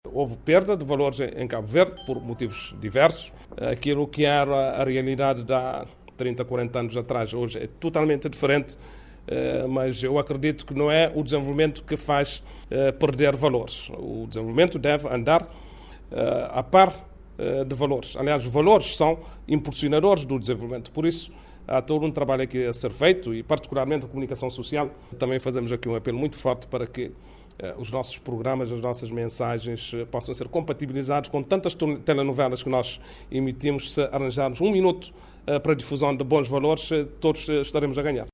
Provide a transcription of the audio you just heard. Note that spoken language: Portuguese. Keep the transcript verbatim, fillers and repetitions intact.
Houve perda de valores em Cabo Verde por motivos diversos. Aquilo que era a realidade de há trinta, quarenta anos atrás hoje é totalmente diferente, mas eu acredito que não é o desenvolvimento que faz perder valores. O desenvolvimento deve andar a par de valores. Aliás, os valores são impulsionadores do desenvolvimento. Por isso, há todo um trabalho aqui a ser feito e, particularmente, a comunicação social. Também fazemos aqui um apelo muito forte para que os nossos programas, as nossas mensagens possam ser compatibilizados com tantas telenovelas que nós emitimos. Se arranjarmos um minuto para a difusão de bons valores, todos estaremos a ganhar.